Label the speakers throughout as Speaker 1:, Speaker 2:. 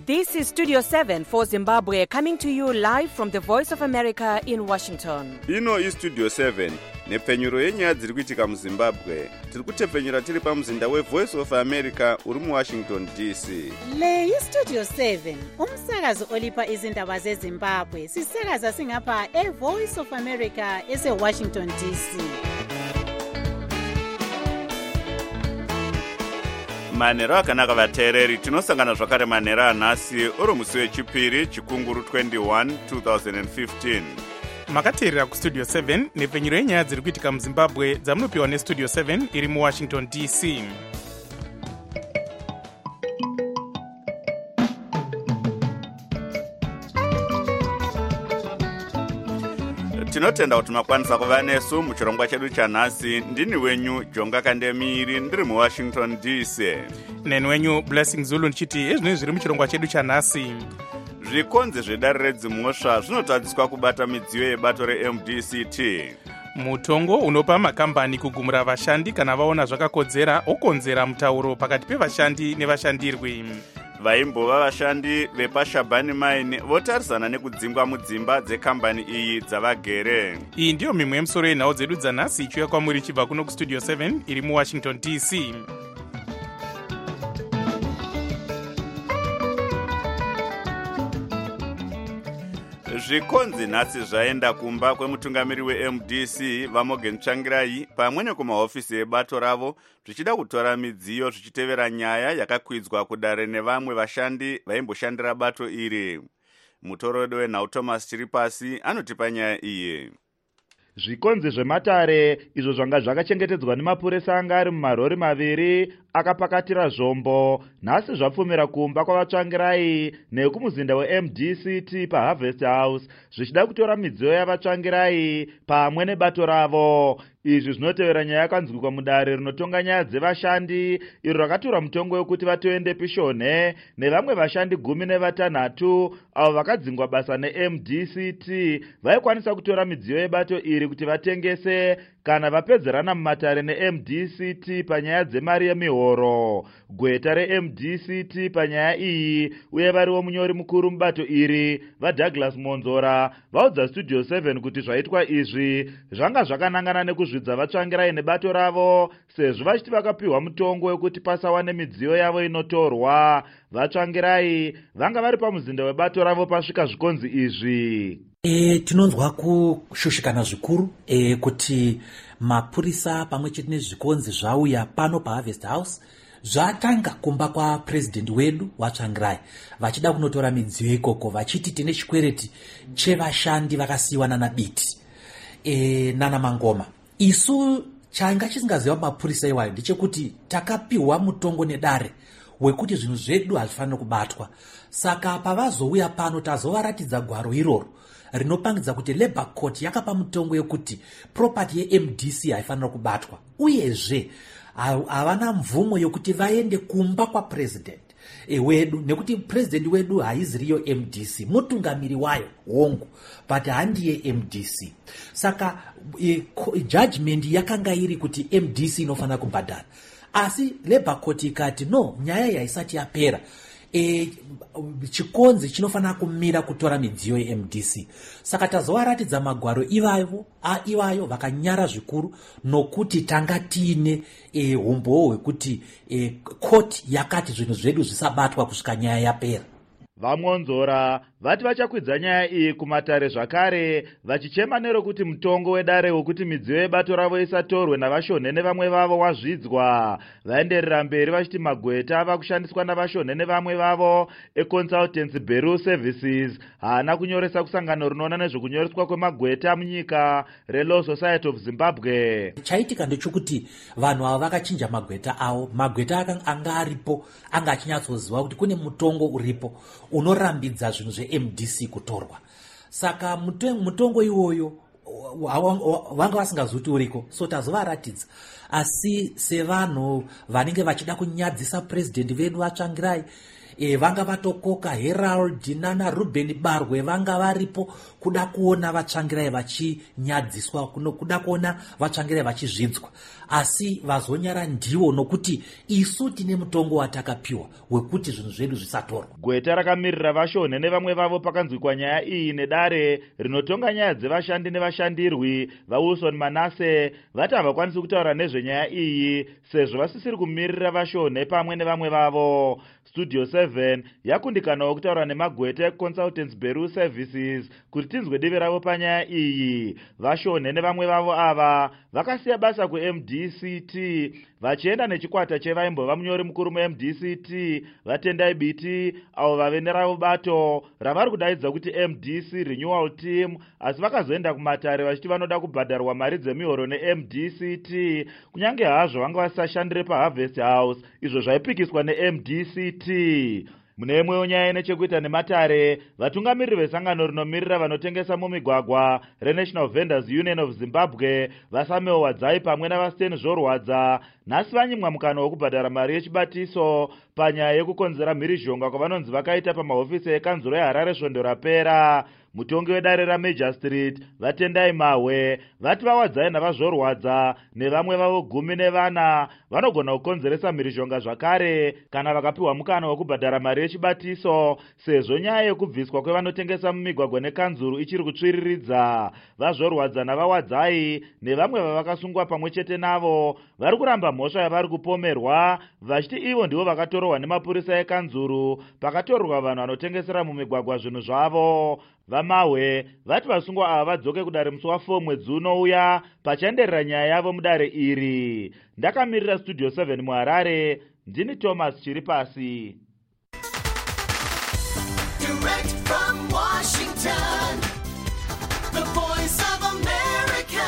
Speaker 1: This is Studio 7 for Zimbabwe, coming to you live from the Voice of America in Washington.
Speaker 2: Ino iStudio 7 nepfenyuro yenyaya dziri kuitika muZimbabwe. Tiri kutepfenyura tiri pamuzinda weVoice of America uri muWashington DC.
Speaker 3: Le iStudio 7 umsakazo olipa izindaba zeZimbabwe. Sisakaza singapha eVoice of America eseWashington DC.
Speaker 2: Manhero akanaka vateereri, tinosangana zvakare manhero anhasi uri musi wechipiri chikunguru 21 2015.
Speaker 4: makateerera kustudio 7 nepfenyuro yenyaya dziri kuitika muzimbabwe dzamunopiwa nestudio 7 iri muwashington dc.
Speaker 2: Tinotenda kuti makwanisa kuva nesu muchirongwa chedu chanhasi. Ndini wenyu Jonga Kandemiri, ndiri muWashington DC.
Speaker 4: Neni wenyu Blessing Zulu ndichiti ezvinoi zviri muchirongwa chedu chanhasi.
Speaker 2: Zvikonzi zvedare redzimhosva zvinotadziswa kubata midziyo yebato reMDCT.
Speaker 4: Mutongo unopa makambani kugumura vashandi kana vaona zvakakodzera okonzera mutauro pakati pevashandi nevashandirwi.
Speaker 2: Vaimbova vashandi vepashabhani mine votarisana nekudzingwa mudzimba dzekambani iyi dzavagere.
Speaker 4: Iyi ndiyo mimwe yemusoro yenhau dzedu dzanhasi ichiuya kwamuri chibva kuno kustudio 7 iri muwashington dc.
Speaker 2: Zvikonzi nhasi zvaenda kumba kwemutungamiri weMDC Vamogen Tsvangirai pamwe nekumahofisi ebato ravo zvichida kutora midziyo zvichitevera nyaya yakakwidzwa kudare nevamwe vashandi vaimboshandira bato iri. Mutorodi wenhau Thomas Chiripasi anotipa nyaya iyi.
Speaker 5: Zvikonzi zvematare izvo zvanga zvakachengetedzwa nemapurisa anga ari mumarori maviri akapakatira zvombo nhasi zvapfumira kumba kwavatsvangirai nekumuzinda weMDCT paHarvest House zvichida kutora midziyo yavatsvangirai pamwe nebato ravo. Izvi zvinotevera nyaya yakanzwikwa mudare rinotonga nyaya dzevashandi iro rakatora mutongo wekuti vatoende pishonhe nevamwe vashandi 16 avo vakadzingwa basa neMDCT vaikwanisa kutora midziyo yebato iri kuti vatengese kana vapedzerana mumatare neMDCT panyaya dzemari yemihoro. Gweta reMDCT panyaya iyi uye variwo munyori mukuru mubato iri vaDouglas Monzora vaudza Studio 7 kuti zvaitwa izvi zvanga zvakanangana nekuzvidza vatsvangirai nebato ravo sezvo vachiti vakapiwa mutongo wekuti pasawane midziyo yavo inotorwa. Vatsvangirai vanga vari pamuzinda webato ravo pasvika zvikonzi izvi.
Speaker 6: Tinonzwa kushushikana zvikuru kuti mapurisa pamwe chete nezvikonzi zvauya pano paHarvest House zvatanga kumba kwapresident wedu waTsvangirai vachida kunotora midziyo ikoko vachiti tine chikwereti chevashandi vakasiyiwa nana Biti nana Mangoma. Isu changa chisingaziva mapurisa iwayo ndechekuti takapiwa mutongo nedare wekuti zvinhu zvedu hazvifanira kubatwa. Saka pavazouya pano tazovaratidza gwaro iroro rinopangidza kuti Labour Court yakapa mutongo yekuti property yeMDC haifanira kubatwa uyezve havana mvumo yokuti vaende kumba kwapresident wedu nekuti president wedu haiziriyo MDC mutungamiri wayo hongu but handiye MDC. Saka judgment yakanga iri kuti MDC inofanira kubhadhara asi Labour Court ikati no, nyaya yaisati yapera. Chikonzi chinofanira kumira kutora midziyo yeMDC. Saka tazovaratidza magwaro ivayo vakanyara zvikuru nokuti tanga tiine umbowo hwekuti court yakati zvinhu zvedu zvisabatwa kusvika nyaya yapera.
Speaker 5: Vamonzora vati vachakwidza nyaya iyi kumatare zvakare vachichema nerokuti mutongo wedare wekuti midziyo yebato ravo isatorwe navashonhe nevamwe vavo wazvidzwa. Vaenderera mberi vachiti magweta ava kushandiswa navashonhe nevamwe vavo eConsultancy Bureau Services haana kunyoresa kusangano rinoona nezvekunyoreswa kwemagweta munyika reLaw Society of Zimbabwe.
Speaker 6: Chaitika ndechekuti vanhu ava vakachinja magweta avo. Magweta anga aripo anga achinyatsoziva kuti kune mutongo uripo unorambidza zvinhu zveMDC kutorwa. Saka mutongo iwoyo vanga vasingazuti uriko, so tazovaratidza. Asi sevanhu vanenge vachida kunyadzisa president vedu vaTsvangirai vanga vatokoka Herald nana Ruben Barwe vanga varipo kuda kuona vatsvangirai vachinyadziswa, kuda kuona vatsvangirai vachizvidzwa, asi vazonyara ndivo nokuti isu tine mutongo watakapiwa wekuti zvinhu zvedu zvisatorwa.
Speaker 5: Gweta rakamirira vashonhe nevamwe vavo pakanzwikwa nyaya iyi nedare rinotonga nyaya dzevashandi nevashandirwi vaWilson Manase vati havakwanisi kutaura nezvenyaya iyi sezvo vasisiri kumirira vashonhe pamwe nevamwe vavo. Studio 7 yakundikanawo kutaura nemagweta eConsultants Bureau Services kuti tinzwe divi ravo panyaya iyi. Vashonhe nevamwe vavo ava vakasiya basa kuMDCT vachienda nechikwata chevaimbova munyori mukuru muMDCT vaTendai Biti avo vave neravo bato ravari kudaidza kuti MDC Renewal Team, asi vakazoenda kumatare vachiti vanoda kubhadharwa mari dzemihoro neMDCT kunyange hazvo vanga vasashandire paHarvest House izvo zvaipikiswa neMDCT. Mune imwewo nyaya ine chekuita nematare, vatungamiriri vesangano rinomirira vanotengesa mumigwagwa reNational Vendors Union of Zimbabwe vaSamuel Wadzai pamwe navaSten Zvorwadza nhasi vanyimwa mukana wokubhadhara mari yechibatiso panyaya yekukonzera mhirizhonga kwavanonzi vakaita pamahofisi ekanzuro yeHarare svondo rapera. Mutongi wedare raMajor Street vaTendai Mahwe vati vaWadzai navazvorwadza nevamwe vavo 14 vanogona kukonzeresa mhirizhonga zvakare kana vakapiwa mukana wokubhadhara mari yechibatiso, sezvo nyaya yekubviswa kwevanotengesa mumigwagwa nekanzuru ichiri kutsviriridza. Vazvorwadza navaWadzai nevamwe vavakasungwa pamwe chete navo vari kuramba mhosva yavari kupomerwa vachiti ivo ndivo vakatorohwa nemapurisa ekanzuru pakatorwa vanhu vanotengesera mumigwagwa zvinhu zvavo. VaMahwe vati vasungwa ava vadzoke kudare musi wa4 mwedzi unouya pachaenderera nyaya yavo mudare iri. Ndakamirira Studio 7 muHarare, ndini Thomas Chiripasi.
Speaker 7: Direct from Washington, the voice of America,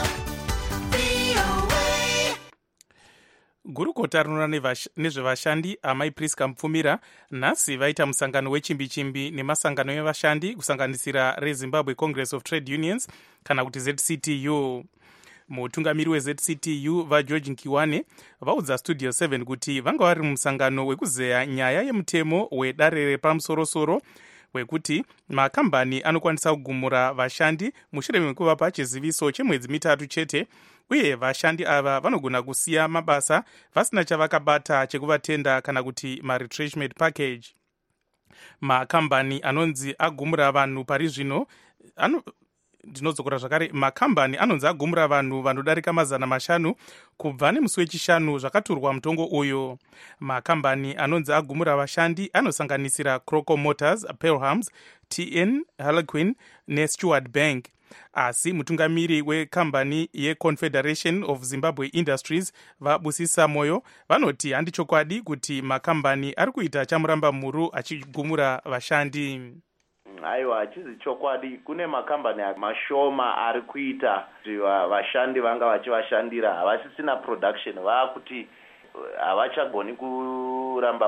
Speaker 7: VOA.
Speaker 4: Gurukota rinoona nezvevashandi amai Priska Mupfumira nhasi vaita musangano wechimbi-chimbi nemasangano evashandi kusanganisira reZimbabwe Congress of Trade Unions kana kuti ZCTU. Mutungamiri weZCTU vaGeorge Nkiwane vaudza Studio 7 kuti vanga vari mumusangano wekuzeya nyaya yemutemo wedare repamusoro-soro wekuti makambani anokwanisa kugumura vashandi mushure mekuvapa chiziviso chemwedzi 3 chete, uye vashandi ava vanogona kusiya mabasa vasina chavakabata chekuvatenda kana kuti maretrenchment package. Makambani anonzi agumura vanhu pari zvino ndinodzokera zvakare, makambani anonzi agumura vanhu vanodarika 500 kubva nemusi wechishanu zvakaturwa mutongo uyu. Makambani anonzi agumura vashandi anosanganisira Croco Motors, Pelhams, TN, Harlequin neStewart Bank. Asi mutungamiri wekambani yeConfederation of Zimbabwe Industries vaBusisa Moyo vanoti handichokwadi kuti makambani ari kuita chamuramba mhuru achigumura vashandi.
Speaker 8: Aiwa, hachizi chokwadi. Kune makambani mashoma ari kuita kuti vashandi vanga vachivashandira havasisina production, vakuti havachagoni kuramba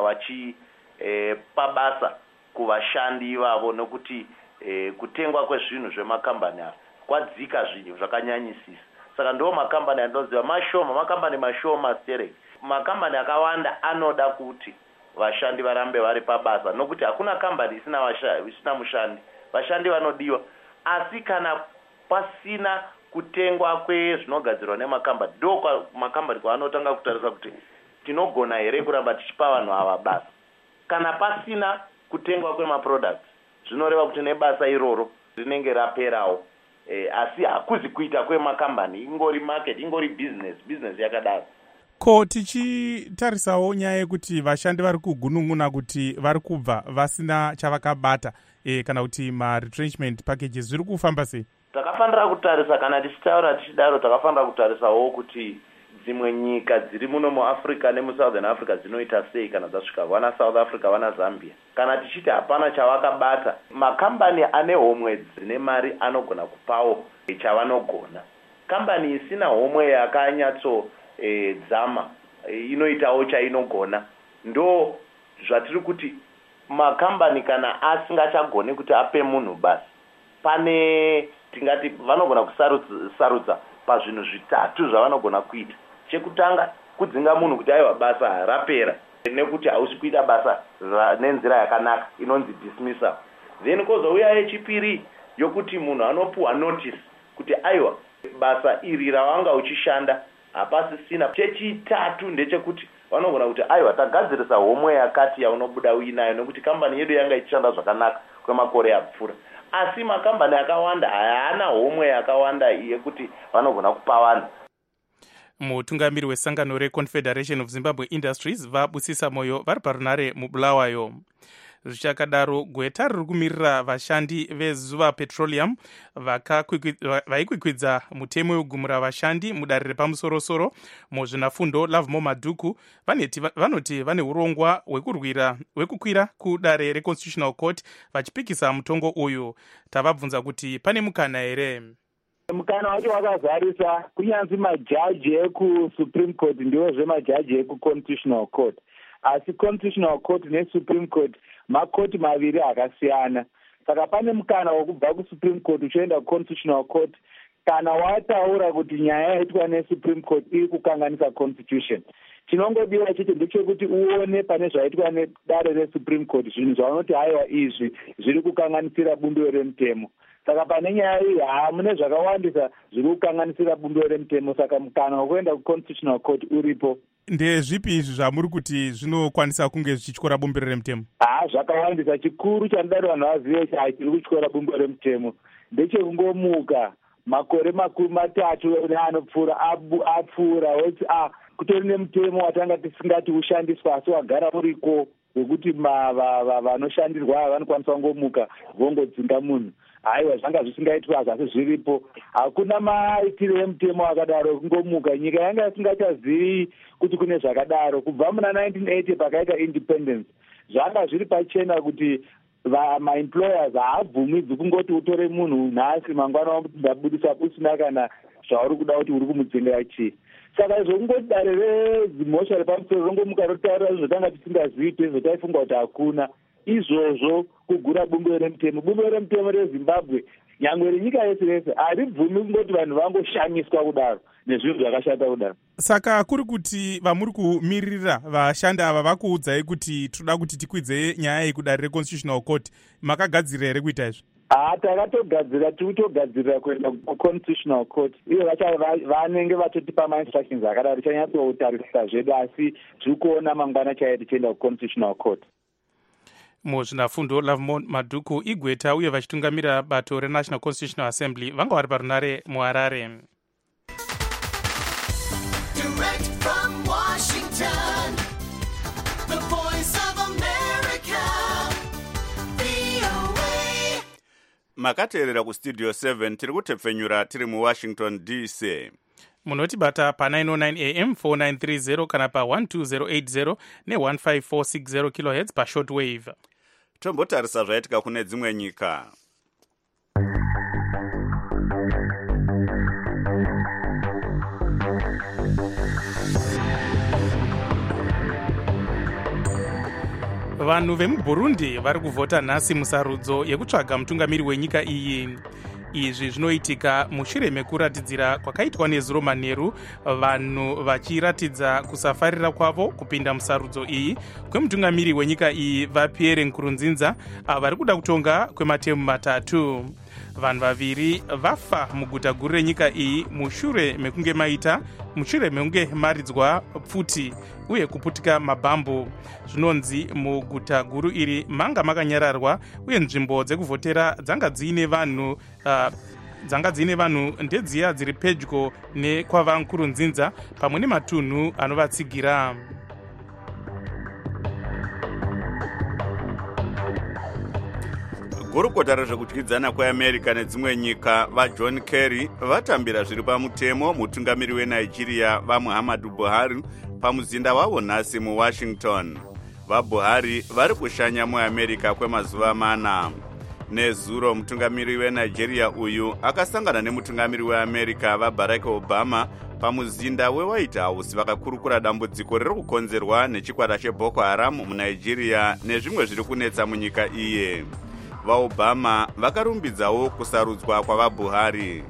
Speaker 8: vachipabasa kuvashandi ivavo nokuti kutengwa kwezvinhu zvemakambani ava kwadzika zvinhu zvakanyanyisisa. Saka ndo makambani anoziva mashoma, makambani mashoma sterek. Makambani akawanda anoda kuti vashandi varambe vari pabasa nokuti hakuna kambani isina mushandi. Vashandi vanodiwa, asi kana pasina kutengwa kwezvinogadzirwa nemakambani ndo makambani kwaanotanga kutarisa kuti tinogona here kuramba tichipa vanhu ava basa. Kana pasina kutengwa kwemaproducts zvinoreva kuti nebasa iroro rinenge raperawo. Asi hakuzi kuita kwemakambani, ingori market, ingori business yakadaro.
Speaker 4: Ko tichitarisawo nyaya yekuti vashandi vari kugunun'una kuti vari kubva vasina chavakabata kana kuti maretrenchment packages zviri kufamba sei?
Speaker 8: Takafanira kutarisa, kana tichitaura tichidaro, takafanira kutarisawo kuti dzimwe nyika dziri muno muAfrica nemuSouthern Africa dzinoita sei kana dzasvika, vana South Africa vana Zambia. Kana tichiti hapana chavakabata, makambani ane homwe dzine mari anogona kupawo chavanogona. Kambani isina homwe yakanyatso dzama inoitawo chainogona. Ndo zvatiri kuti makambani kana asingachagoni kuti ape munhu basi, pane tingati vanogona kusarudza pazvinhu 3 zvavanogona kuita. Chekutanga kudzinga munhu kuti aiwa basa rapera nekuti hausi kuita basa nenzira yakanaka inonzi dismissal. Then kozouya yechipiri yokuti munhu anopuwa notice kuti aiwa basa iri ravanga uchishanda hapasisina. Chechitatu ndechekuti vanogona kuti aiwa tagadzirisa homwe yakati yaunobuda uinayo nekuti kambani yedu yanga ichishanda zvakanaka kwemakore apfuura, asi makambani akawanda haana homwe yakawanda yekuti vanogona kupa vanhu.
Speaker 4: Mutungamiri wesangano reConfederation of Zimbabwe Industries vabusisa moyo vari parunare mubulawayo. Zvichakadaro, gweta riri kumirira vashandi vezuva petroleum vaikwikwidza mutemo wegumura vashandi mudare repamusoro-soro muzvinafundo Lovemore Madhuku vanoti vane urongwa hwekukwira kudare reConstitutional Court vachipikisa mutongo uyu. Tavabvunza kuti pane mukana here.
Speaker 9: Mukana wacho wakazarisa, kunyanzi majaji ekuSupreme Court ndiwozve majaji ekuConstitutional Court, asi Constitutional Court neSupreme Court makoti maviri akasiyana. Saka pane mukana wokubva kuSupreme Court uchienda kuConstitutional Court kana wataura kuti nyaya yaitwa neSupreme Court iri kukanganisa Constitution. Chinongodiwa chete ndechekuti uone pane zvaitwa nedare reSupreme Court zvinhu zvaunoti haiwa izvi zviri kukanganisira bumbiro remutemo. Saka pane nyaya iyi mune zvakawandisa zviri kukanganisira bumbiro remutemo, saka mukana wekuenda kuConstitutional Court uripo.
Speaker 4: Ndezvipi izvi zvamuri kuti zvinokwanisa kunge zvichityora bumbiro remutemo?
Speaker 9: Zvakawandisa. Chikuru chandidari vanhu vazive chiri kutyora bumbiro remutemo ndechekungomuka makore 3 neanopfuura apfuura woti kutori nemutemo watanga tisingati ushandiswa asi wagara uriko wekuti vanoshandirwa vanokwanisa kungomuka vongodzinga munhu. Haiwa zvanga zvisingaitwa zasi zviripo. Hakuna maitiro emutemo akadaro kungomuka. Nyika yanga isingachazivi kuti kune zvakadaro. Kubva muna 1980 pakaita independence zvanga zviri pachena kuti maemployers haabvumidzi kungoti utore munhu nhasi mangwana ndabudisa usina kana zvauri kuda kuti uri kumudzingira chii. Saka izvo kungoti dare rezimhosva repamusoro rongomuka rotaura zvotanga tisingazivi tezotaifunga kuti hakuna. Izvozvo kugura bumbiro remutemo. Bumbiro remutemo reZimbabwe nyangwe renyika yese yese haribvumi kungoti vanhu vangoshamiswa kudaro nezvinhu zvakashata kudaro.
Speaker 4: Saka kuri kuti vamuri kumirira vashandi ava vakuudzai kuti toda kuti tikwidze nyaya iyi kudare reConstitutional Court, makagadzirira here kuita izvi? Takatogadzira, tirikutogadzirira kuenda kuConstitutional Court. Iyo vanenge vatotipa mainstructions akadaro tichanyatsotarisisa zvedu, asi tiri kuona mangwana chaiye tichienda kuConstitutional Court. Muzvinafundo Lovemore Madhuku igweta uye vachitungamira bato reNational Constitutional Assembly vanga vari parunare muHarare.
Speaker 7: Direct from Washington, the voice of America, VOA.
Speaker 2: Makateerera kustudio 7 tiri kutepfenyura tiri muWashington DC.
Speaker 4: Munotibata pa909 AM 4930 kana pa12080 ne15460 kHz pashortwave.
Speaker 2: Tombotarisa zvaitika kune dzimwe nyika.
Speaker 4: Vanhu vemuBurundi vari kuvhota nhasi musarudzo yekutsvaga mutungamiri wenyika iyi. Izvi zvinoitika mushure mekuratidzira kwakaitwa nezuro manheru vanhu vachiratidza kusafarira kwavo kupinda musarudzo iyi kwemutungamiri wenyika iyi vaPierre Nkurunziza vari kuda kutonga kwematemu 3. Vanhu vaviri vafa muguta guru renyika iyi mushure mekunge maridzwa pfuti uye kuputika mabhambu. Zvinonzi muguta guru iri manga makanyararwa uye nzvimbo dzekuvhotera dzanga dziine vanhu ndedziya dziri pedyo nekwava Nkurunziza pamwe nematunhu anovatsigira.
Speaker 2: Gurukota rezvekudyidzana kweAmerica nedzimwe nyika vaJohn Kerry vatambira zviri pamutemo mutungamiri weNigeria vaMuhammadu Buhari pamuzinda wavo nhasi muWashington. VaBuhari vari kushanya muAmerica kwemazuva 4. Nezuro mutungamiri weNigeria uyu akasangana nemutungamiri weAmerica vaBarack Obama pamuzinda weWhite House vakakurukura dambudziko riri kukonzerwa nechikwata cheBoko Haram muNigeria nezvimwe zviri kunetsa munyika iye. VaObama vakarumbidzawo kusarudzwa kwavaBuhari.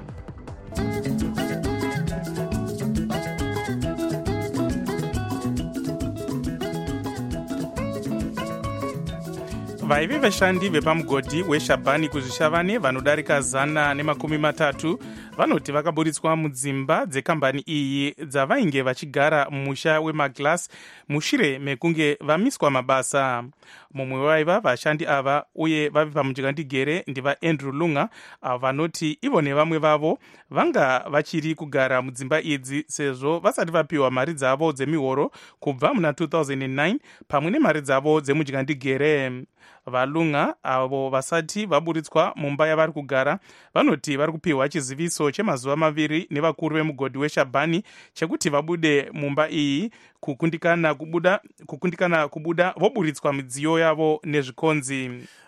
Speaker 4: vaivi vashandi vepamugodhi weshabhani kuzvishavane vanodarika 130 vanoti vakaburitswa mudzimba dzekambani iyi dzavainge vachigara mumusha wemaglass mushure mekunge vamiswa mabasa. Mumwe waiva vashandi ava uye vavi pamunjandigere ndivaandrew lunga vanoti ivo nevamwe vavo vanga vachiri kugara mudzimba idzi sezvo vasati vapiwa mari dzavo dzemihoro kubva muna 2009 pamwe nemari dzavo dzemunjandigere. Valunga avo vasati vaburitswa mumba yavari kugara vanoti vari kupiwa chiziviso chemazuva 2 nevakuru vemugodhi weshabhani chekuti vabude mumba iyi kukundikana kubuda voburitswa midziyo yavo nezvikonzi.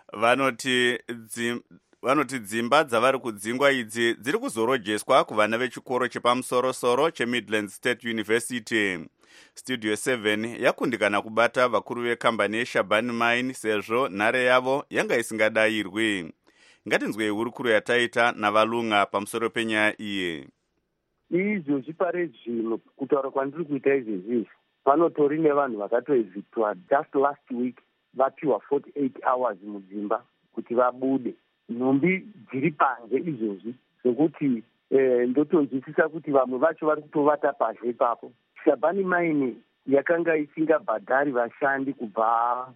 Speaker 2: Vanoti dzimba dzavari kudzingwa idzi dziri kuzorojeswa kuvana vechikoro chepamusoro-soro cheMidlands State University. Studio 7 yakundikana kubata vakuru vekambani yeShabani Mine sezvo nhare yavo yanga isingadayirwi. Ngatinzwei hurukuro yataita navalunga pamusoro penyaya iyi.
Speaker 10: Izvozvi pare zvino kutaura kwandiri kuita izvezvi panotori nevanhu vakatoevhictwa just last week vapiwa 48 hours mudzimba kuti vabude. Nhumbi dziri panze izvozvi zvokuti ndotonzwisisa kuti vamwe vacho vari kutovata pazhe ipapo. Shabani Mine yakanga isingabhadhari vashandi kubva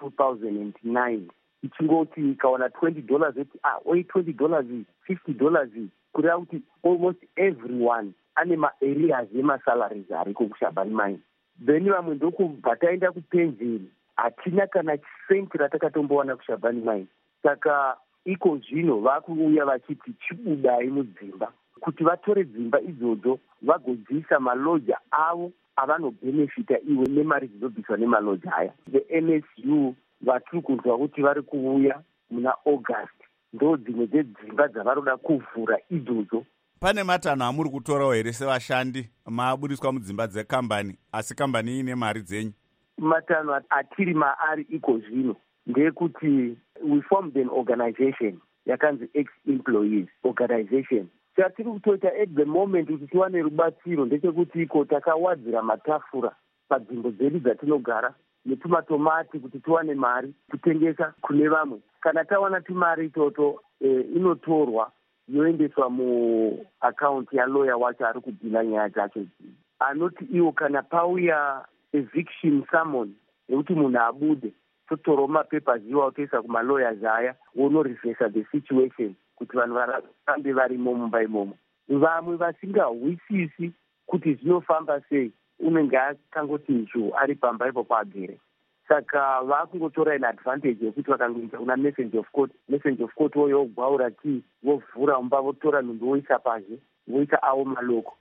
Speaker 10: 2009 ichingoti ikaona $20 oi $20 $50 kureva kuti almost everyone ane maareas emasalaries ariko kuShabani Mine. Then vamwe ndokubva taenda kupenzeni hatina kana chisenti ratakatombowana kuShabani Mine. Saka iko zvino vakuuya vachiti chibudai mudzimba kuti vatore dzimba idzodzo vagodzisa maloja avo avanobhenefita iwe nemari dzinobviswa nemaloja aya. The NSU vatiri kunzwa kuti vari kuuya muna August ndo dzimwe dzedzimba dzavaroda kuvhura idzodzo.
Speaker 2: Pane matanho amuri kutorawo here sevashandi maburitswa mudzimba dzekambani asi kambani ine mari dzenyu?
Speaker 10: Matanho atiri maari iko zvino ndeyekuti we formed an organization yakanzi ex-employees organization. Chatiri kutoita at the moment kuti tiwane rubatsiro ndechekuti iko takawadzira matafura panzvimbo dzedu dzatinogara netumatomati kuti tiwane mari kutengesa kune vamwe. Kana tawana tumari itoto inotorwa yoendeswa muakaunti yaloya wacho ari kudhila nyaya dzacho. Anoti iwo kana pauya eviction summon yekuti munhu abude totorawo mapapers iwawo toisa kumalawyers aya wonorefesa the situation kuti vanhu varambe varimo mumba imomo. Vamwe vasingahwisisi kuti zvinofamba sei unenge akangoti nzvu ari pamba ipo agere. Saka vakungotora in advantage yekuti vakangoita kuna messenger of court woyo wogwaura kii vovhura mumba votora nhumbi voisa pazhe voita avo maloko.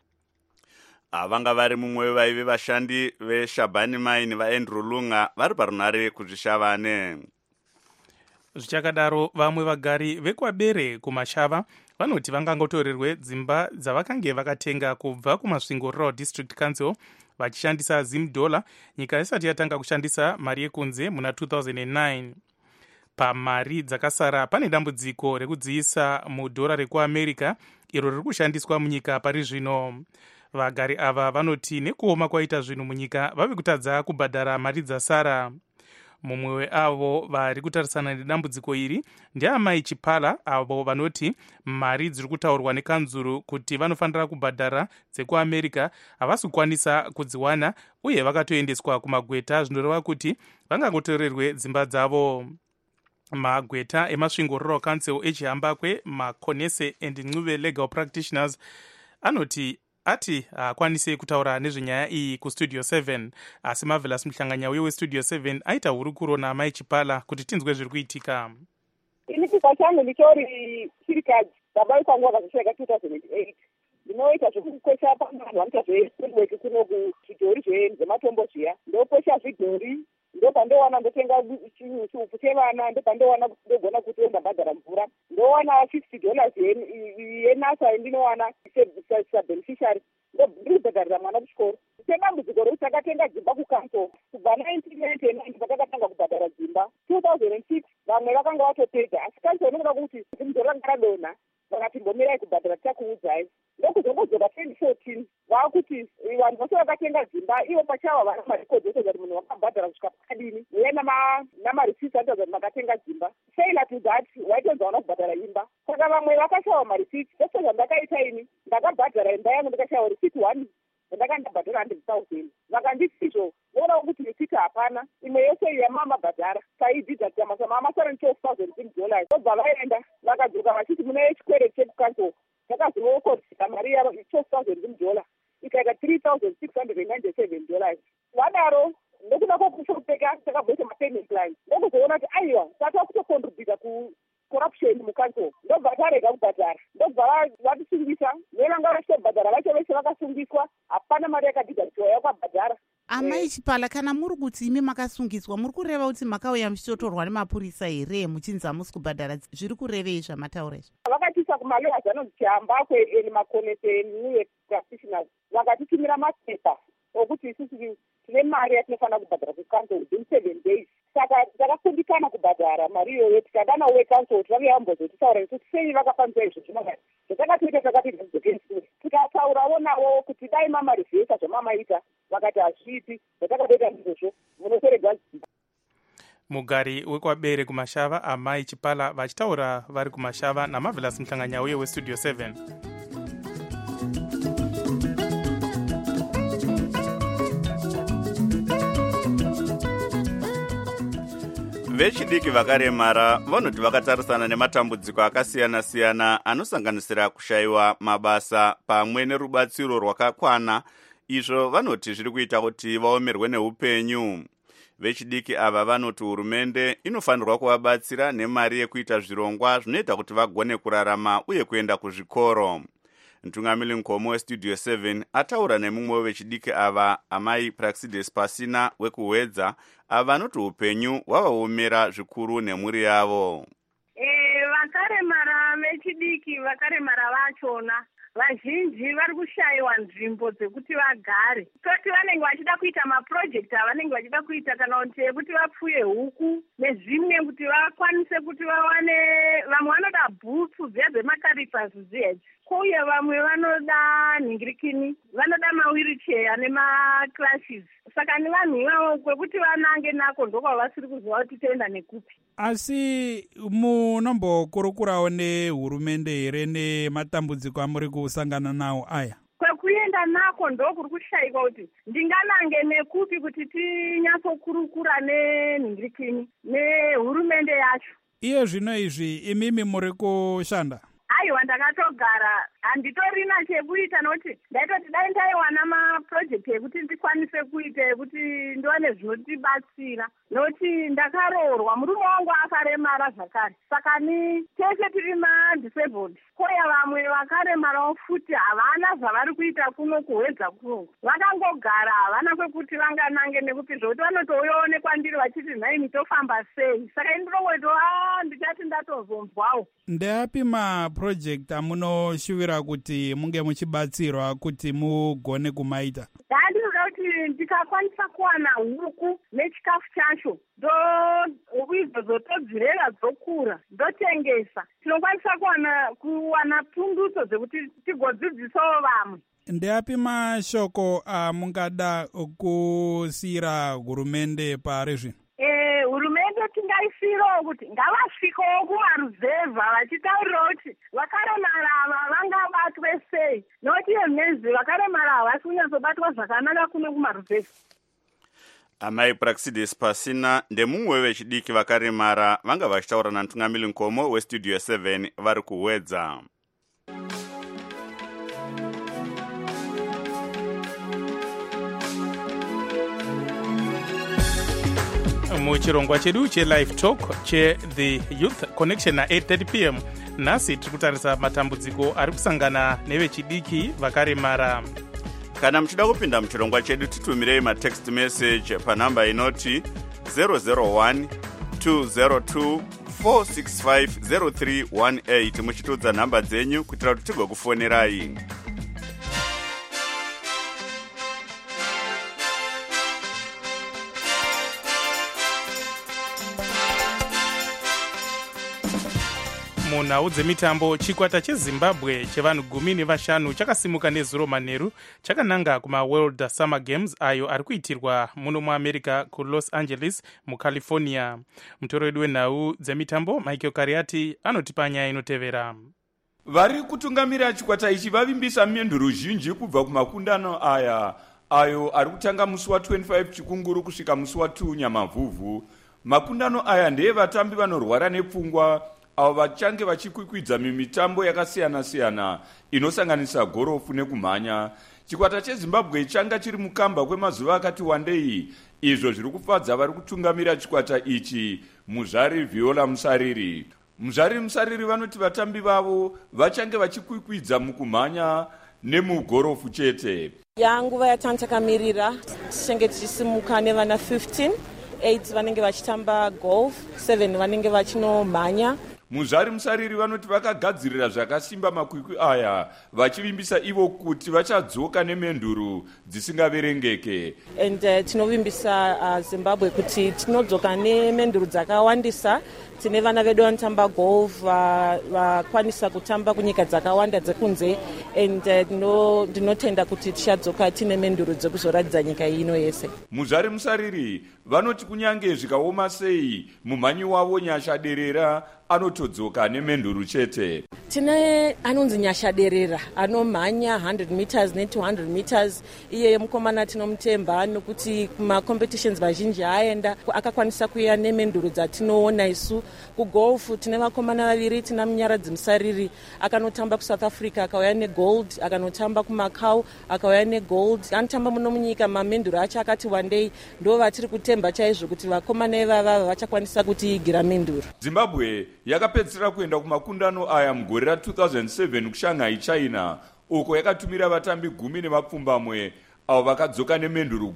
Speaker 2: Vanga vari mumwe wevaive vashandi veShabani Mine vaAndrew Lunga vari parunare kuzvishavane.
Speaker 4: Zvichakadaro vamwe vagari vekwabere kumashava vanoti vangangotorerwe dzimba dzavakange vakatenga kubva kumasvingo Rural District Council vachishandisa $10 nyika isati yatanga kushandisa mari yekunze muna 2009. Pamari dzakasara pane dambudziko rekudziisa mudhora rekuAmerica iro riri kushandiswa munyika pari zvino. Vagari ava vanoti nekuoma kwaita zvinhu munyika vave kutadza kubhadhara mari dzasara. Mumwe weavo vari kutarisana nedambudziko iri ndiamai Chipala avo vanoti mari dziri kutaurwa nekanzuru kuti vanofanira kubhadhara dzekuAmerica havasi kukwanisa kudziwana uye vakatoendeswa kumagweta zvinoreva kuti vangangotorerwe dzimba dzavo. Magweta emasvingo Rural Council echihambakwe makonese and Ncube Legal Practitioners ati akwanise kutaura nezvenyaya iyi kustudio 7 asi Marvelous Mhlanganya westudio 7 aita hurukuro naamai Chipala kuti tinzwe zviri kuitika.
Speaker 11: Ini chikwa changu ndichori chirikadzi baba ikwangu akazvisheka 2008 ndinoita zvekukwesha panhu vanoita zvework kuno kuzvidhori zvematombo zviya ndokwesha zvidhori ndopandowana ndotenga chiupu chevana ndopandowana ndogona kutoenda bhadhara mvura ndowana $50 yenasa ndinowana sabeneficiary ndiri kubhadharira mwana kuchikoro. Sedambudziko rokuti takatenga dzimba kukanso kubva 1999 patakatanga kubhadhara dzimba 2006 vamwe vakanga vatopedza asi kanso inoda kuti mudhoro ranga radonha vakati mbomirai kubhadhara tichakuudzai ndokuzongodzoka 2014 vakuti vanhu vose vakatenga dzimba ivo pachavo vana marekodzi ekuti munhu wakabhadhara kusvika pakadini ndiye namarisiti atoza kuti makatenga dzimba. Failure to that waitonzi hauna kubhadhara imba. Saka vamwe vakashawa marisiti. Ndose zvandakaita ini ndakabhadhara imba yangu ndikashawa risiti 1 ndakandabhadhara 100,000. Vakandisizvo voona kuti risiti hapana. Imwe yose yamamabhadhara taidzidza kuti masara $12,000. Vobva vaenda vakadzoka vachiti mune chikwere chekucancel takazookodzera mari yavo $12,000 ikaita $3,697. Vadaro ndokuda kwokushopeka takabvesa mapayment line ndokuzoona kuti aiwa tata kutokontribhuta kucorruption mucancel ndobva tarega kubhadhara ndobva vatisungisa nevanga vachitobhadhara vacho vese vakasungiswa hapana mari yakadhidha kuti waya kwabhadhara.
Speaker 12: Amai Chipala, kana muri kuti imi makasungiswa muri kureva kuti makauya muchitotorwa nemapurisa here muchinzi hamusi kubhadhara, zviri kurevei zvamataura izvi?
Speaker 11: Vakatisa kumalawyers anonzi Chiambakwe and Makonete New Practitioners vakatitumira mapepa okuti isusu tine mari yatinofanira kubhadhara kucancel within 7 days. Saka takakundikana kubhadhara mari iyoyo tikadana wecancel tivavambozotitaura kuti sei vakafanira izvo zvinogari zvatakatoita takati zvidzokensure tikataurawo navo kuti dai mamarivhesa zvamamaita vakati hazviiti zvatakatoita ndizvozvo munoserega dzimba.
Speaker 4: Mugari wekwabere kumashava Amai Chipala vachitaura vari kumashava naMarvelous Mhlanganya uye westudio 7.
Speaker 2: Vechidiki vakaremara vanoti vakatarisana nematambudziko akasiyana-siyana anosanganisira kushayiwa mabasa pamwe nerubatsiro rwakakwana, izvo vanoti zviri kuita kuti vaomerwe neupenyu. Vechidiki ava vanoti hurumende inofanirwa kuvabatsira nemari yekuita zvirongwa zvinoita kuti vagone kurarama uye kuenda kuzvikoro. Mtungamiri mukoma westudio 7 ataura nemumwe wevechidiki ava Amai Praxidis Pasina wekuhwedza ava vanoti upenyu hwavaomera zvikuru nemhuri yavo.
Speaker 13: Vakaremara vechidiki vakaremara vachona vazhinji vari kushayiwa nzvimbo dzekuti vagare. Toti vanenge vachida kuita mapurojekti avanenge vachida kuita kana kuti ekuti vapfuye huku nezvimwe kuti vakwanise kuti vawane, vamwe vanoda bhutsu dziya dzemakaripasi dzihedzi uye vamwe vanoda nhingirikini, vanoda mawiricheya nemaclashes. Saka nevanhu ivavo kwekuti vanange nako ndokwa vasiri kuziva kuti toenda nekupi.
Speaker 14: Asi munombokurukurawo nehurumende here nematambudziko amuri kusangana nawo aya?
Speaker 13: Kwekuenda nako ndokuri kushayikwa kuti ndinganange nekupi kuti tinyatsokurukura nenhingirikini nehurumende yacho.
Speaker 14: Iye zvino izvi imimi muri kushanda?
Speaker 13: Aiwa, ndakatogara handitorina chekuita nokuti ndaitoti dai ndaiwana mapurojekti ekuti ndikwanise kuita ekuti ndiwane zvinotibatsira nokuti ndakaroorwa, murume wangu akaremara zvakare, saka ni tese tiri madisabled. Koya vamwe vakaremarawo futi havana zvavari kuita kuno kuhwedza kuno, vakangogara havana kwekuti vanganange nekupi zvokuti vanotouyaonekwa ndiri vachiti nhai mitofamba sei. Saka indinongoti ndichati ndatozonzwawo.
Speaker 14: Ndeapi mapurojekti amunoshuvira kuti munge muchibatsirwa kuti mugone kumaita?
Speaker 13: Ndinoda kuti ndikakwanisa kuwana huku nechikafu chacho idzo zotodzirera dzokura ndotengesa, tinokwanisa kuwana pundutso dzekuti tigodzidzisawo vamwe.
Speaker 14: Ndeapi mashoko amungada kusiyira hurumende pari zvino?
Speaker 13: Hurumende tingaisirawo kuti ngavasvikewo kumaruzevha vachitaurirawo kuti vakaremara ava vangabatwe sei, nokuti mhezi vakaremara havasi kunyatsobatwa zvakanaka kuno kumaruzevha.
Speaker 2: Amai Praxidis Pasina ndemumwe wevechidiki vakaremara vanga vachitaura naMtungamiri mukoma westudio 7 vari kuhwedza.
Speaker 4: Muchirongwa chedu che-live talk che-the youth connection na8:30 p.m. nhasi tiri kutarisa matambudziko ari kusangana nevechidiki vakaremara.
Speaker 2: Kana muchida kupinda muchirongwa chedu titumirei matext message panhamba inoti 001 202 465 0318 muchitudza nhamba dzenyu kuitira kuti tigokufonerai.
Speaker 4: munhau dzemitambo, chikwata chezimbabwe chevanhu 15 chakasimuka nezuro manheru chakananga kumaworld summer games ayo ari kuitirwa muno muamerica kulos angeles mucalifornia. Mutoro wedu wenhau dzemitambo Michael Kariati anotipa nyaya inotevera.
Speaker 15: Vari kutungamira chikwata ichi vavimbisa menduru zhinji kubva kumakundano ayo ari kutanga musi wa25 chikunguru kusvika musi wa2 nyamavhuvhu. Makundano aya ndeye vatambi vanorwara nepfungwa avo vachange vachikwikwidza mimitambo yakasiyana-siyana inosanganisa gorofu nekumhanya. Chikwata chezimbabwe changa chiri mukamba kwemazuva akati wandei, izvo zviri kufadza vari kutungamira chikwata ichi muzvari Viola Musariri. Muzvari Musariri vanoti vatambi vavo vachange vachikwikwidza mukumhanya nemugorofu chete.
Speaker 16: Nguva yatantakamirira tichenge tichisimuka nevana 15, 8 vanenge vachitamba golf, 7 vanenge vachinomhanya.
Speaker 15: Muzvari Musariri vanoti vakagadzirira zvakasimba makwikwi aya, vachivimbisa ivo kuti vachadzoka nemenduru dzisingaverengeke.
Speaker 16: And tinovimbisa Zimbabwe kuti tinodzoka nemenduru dzakawandisa. Tine vana vedu vanotamba golf vakwanisa kutamba kunyika dzakawanda dzekunze, and ndinotenda kuti tichadzoka tine menduru dzekuzoratidza nyika ino yese.
Speaker 15: Muzvari Musariri vanoti kunyange zvikaoma sei mumhanyi wavo Nyasha Derera anotodzoka nemenduru chete.
Speaker 16: Tine anonzi Nyasha Derera anomhanya 100 meters ne200 meters. Iye mukomana tinomutemba nokuti kuma competitions vazhinji aenda akakwanisa kuya nemenduru dzatinoona isu. Kugolfu tine vakomana vaviri, tina Munyaradzi Musariri akanotamba kuSouth Africa akauya negold, akanotamba kuMacau akauya negold. Anotamba muno munyika mamenduru acho akati wandei, ndo vatiri kutemba chaizvo kuti vakomana ivava vachakwanisa kutiigira menduru.
Speaker 15: Zimbabwe yakapedzisira kuenda kumakundano aya mugore ra2007 kuShanghai, China, uko yakatumira vatambi 10 nemapfumbamwe avo vakadzoka nemenduru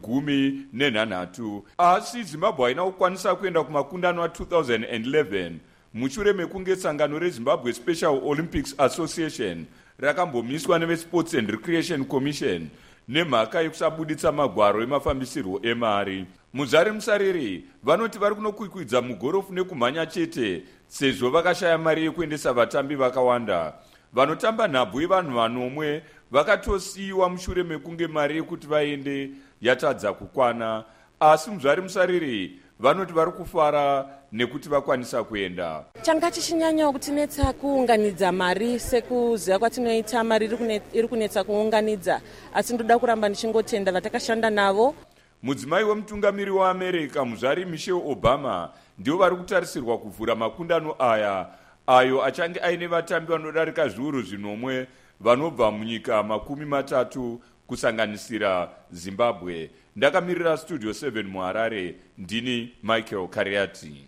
Speaker 15: 13. Asi Zimbabwe haina kukwanisa kuenda kumakundano a2011 mushure mekunge sangano reZimbabwe Special Olympics Association rakambomiswa neveSports and Recreation Commission nemhaka yekusabuditsa magwaro emafambisirwo emari. Muzvari Musariri vanoti vari kunokwikwidza mugorofu nekumhanya chete sezvo vakashaya mari yekuendesa vatambi vakawanda. Vanotamba nhabvu yevanhu vanomwe vakatosiyiwa mushure mekunge mari yekuti vaende yatadza kukwana. Asi Muzvari Musariri vanoti vari kufara nekuti vakwanisa kuenda.
Speaker 16: Changa chichinyanyawo kutinetsa kuunganidza mari, sekuziva kwatinoita mari iri kunetsa kuunganidza, asi ndoda kuramba ndichingotenda vatakashanda navo.
Speaker 15: Mudzimai wemutungamiri waAmerica Muzvari Michelle Obama ndivo vari kutarisirwa kuvhura makundano ayo achange aine vatambi vanodarika zviuru 10 vanobva munyika 30 kusanganisira Zimbabwe. Ndakamirira Studio 7 muHarare, ndini Michael Kariati.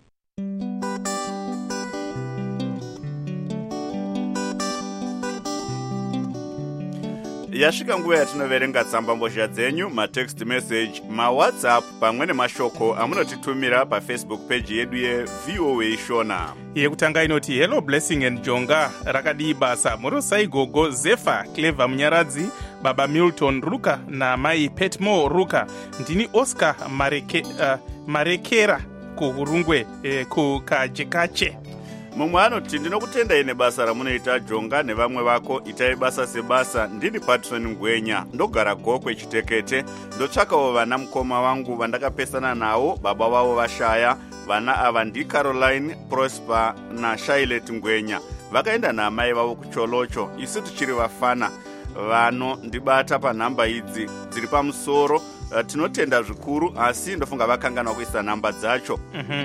Speaker 2: Yasvika nguva yatinoverenga tsambambozha dzenyu, matext message, mawhatsapp pamwe nemashoko amunotitumira pafacebook page yedu yeVOA Shona.
Speaker 4: Yekutanga inoti hello blessing and jonga, rakadii basa Morosai Gogo Zefa Clever Munyaradzi, baba Milton Ruka na mai Petmo Ruka. Ndini Oscar Marekera kuhurungwe kukajekache.
Speaker 2: Mumwe anoti ndinokutendai nebasa ramunoita jonga nevamwe vako, itai basa sebasa. Ndini Patron Ngwenya, ndogara Gokwe Chitekete. Ndotsvakawo vana mukoma wangu vandakapesana nawo, baba vavo vashaya. Vana ava ndi Caroline Prosper na Shailet Ngwenya. Vakaenda namai vavo kuCholocho, isu tichiri vafana. Vano ndibata panhamba idzi dziri pamusoro. Tinotenda zvikuru, asi ndofunga vakangana kuisa namba dzacho.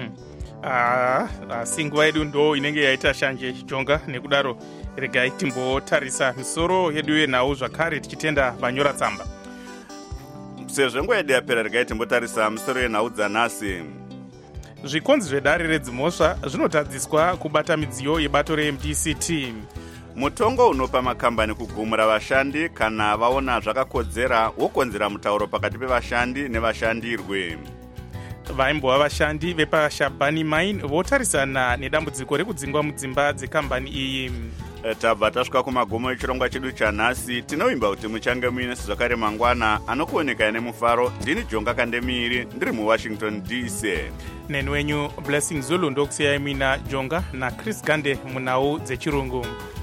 Speaker 4: Asi nguva yedu ndo inenge yaita shanje jonga, nekudaro regai timbotarisa misoro yedu yenhau zvakare tichitenda vanyora tsamba.
Speaker 2: Sezvo nguva yedu yapera, regai timbotarisa misoro yenhau dzanhasi.
Speaker 4: Zvikonzi zvedare redzimhosva zvinotadziswa kubata midziyo yebato reMDCT.
Speaker 2: Mutongo unopa makambani kugumura vashandi kana vaona zvakakodzera wokonzera mutauro pakati pevashandi nevashandirwe.
Speaker 4: Vaimbova vashandi vepaShabani Mine votarisana nedambudziko rekudzingwa mudzimba dzekambani iyi.
Speaker 2: tabva tasvika kumagomo echirongwa chedu chanhasi. Tinovimba kuti muchange muine zvakare mangwana anokuonekai nemufaro. Ndini Jonga Kandemiri ndiri muWashington DC.
Speaker 4: Neni wenyu Blessing Zulu ndokusiyai mina Jonga naChris Gande munhau dzechirungu.